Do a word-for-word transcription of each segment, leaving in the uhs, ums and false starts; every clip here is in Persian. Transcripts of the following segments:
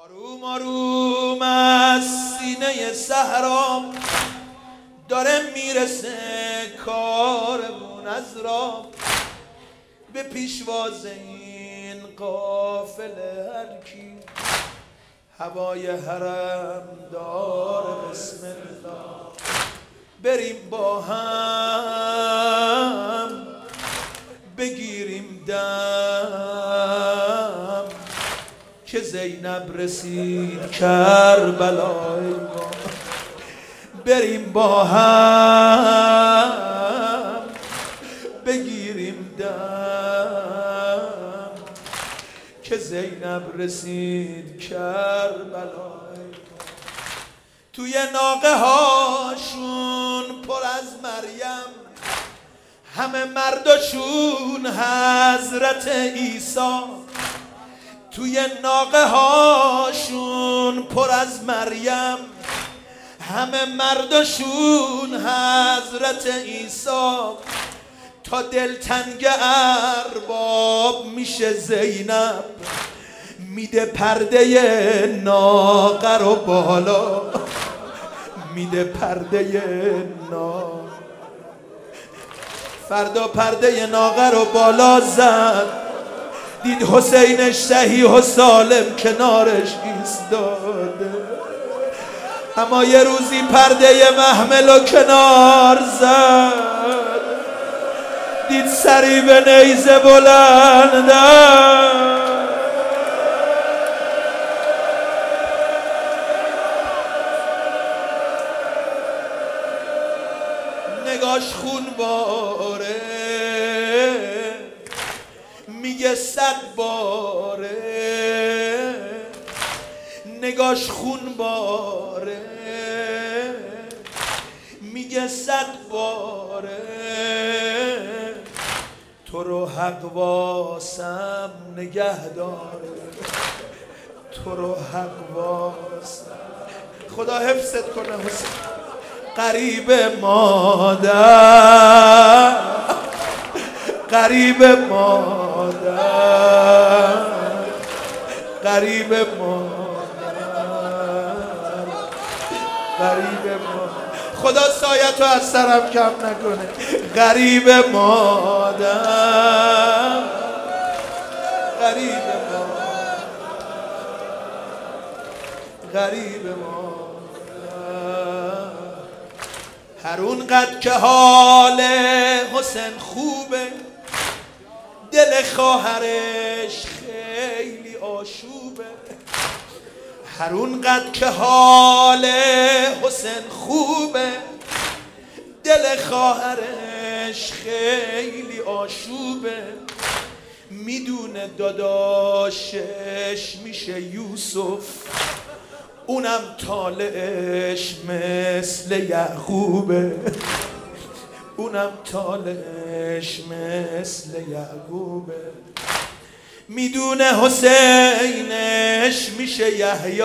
آروم آروم از سینه صحرا داره میرسه کارمون از راه به پیشواز این قافله هر کی هوای حرم داره. بسم الله بریم با هم بگیریم دم که زینب رسید کربلای ما. بریم با هم بگیریم دم که زینب رسید کربلای ما. توی ناقه هاشون پر از مریم، همه مرداشون حضرت عیسی. توی ناقه هاشون پر از مریم، همه مرداشون حضرت عیسی. تا دلتنگ ارباب میشه زینب، میده پرده ناقه رو بالا، میده پرده ناقه. فردا پرده ناقه رو بالا زد، دید حسینش صحیح و سالم کنارش ایستاده. اما یه روزی پرده محمل و کنار زد، دید سری به نیزه بلنده. نگاش خون باره، میگه صد باره. نگاش خون باره، میگه صد باره. تو رو حق واسم نگه داره، تو رو حق واسم. خدا حفظت کنه حسین. قریب مادر، قریب مادر، قریب مادر، قریب مادر. خدا سایتو از سرم کم نکنه. قریب مادر، قریب مادر، قریب مادر. هر اونقدر که حال حسین خوبه، دل خواهرش خیلی آشوبه. هر اونقدر که حال حسین خوبه، دل خواهرش خیلی آشوبه. میدونه داداشش میشه یوسف، اونم طالعش مثل یعقوبه، اونم طالعش مثل یعقوبه. میدونه حسینش میشه یحیی،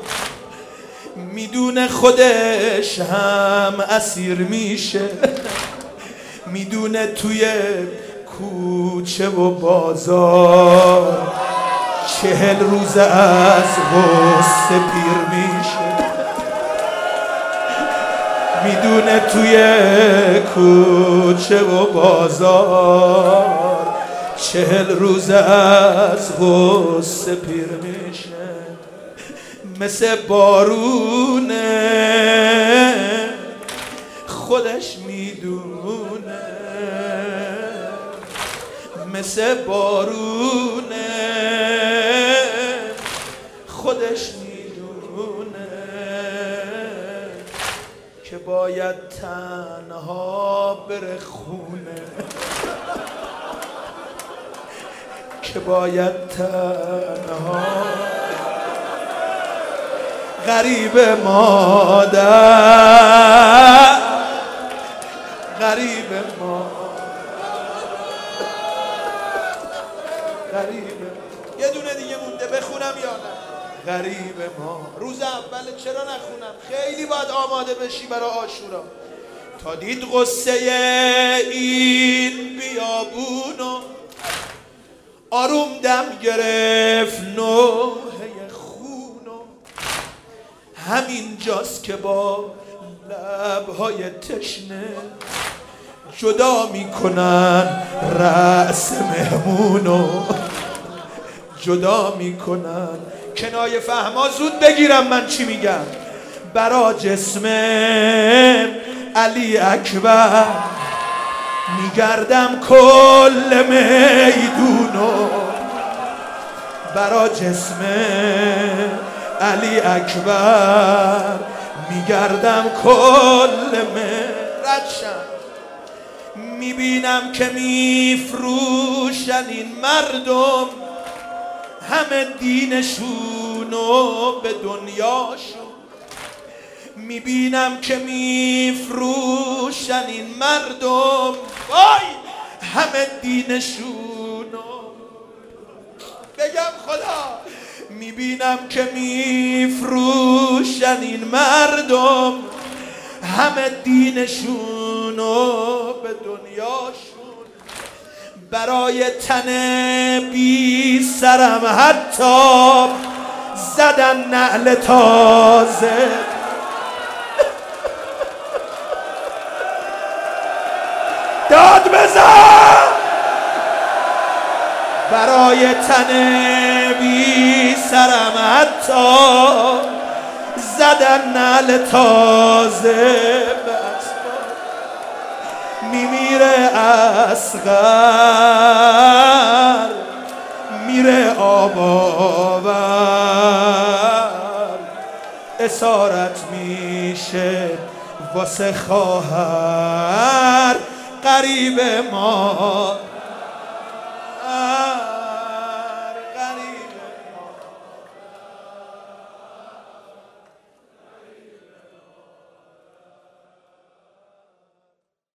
میدونه خودش هم اسیر میشه. میدونه توی کوچه و بازار چهل روز از غصه پیر میشه. میدونه توی کوچه و بازار چهل روز از غصه پیر میشه. مثل بارونه خودش میدونه، مثل بارونه خودش میدونه که باید تنها بره خونه، که باید تنها. غریب مادر، غریب مادر، غریب. یه دونه دیگه مونده بخونم یا نه؟ غریب ما. روز اول چرا نخونم؟ خیلی باید آماده بشی برای عاشورا. تا دید قصه این بیابونو، آروم دم گرفت نوحه خون. همین جاست که با لبهای تشنه جدا میکنن رأس مهمونو جدا میکنن. کنایه فهما زود بگیرم من چی میگم. برا جسم علی اکبر میگردم کل میدونو، برا جسم علی اکبر میگردم کل میدونو. میبینم که میفروشن این مردم همه دینشونو به دنیاشون. میبینم که میفروشن این مردم وای همه دینشونو. بگم خدا میبینم که میفروشن این مردم همه دینشونو به دنیاشون. برای تن بی سرم حتی زدن نعل تازه. داد بزن. برای تن بی سرم حتی زدن نعل تازه. میمیره اصغر میره آب آور، اسارت میشه واسه خواهر غریب ما.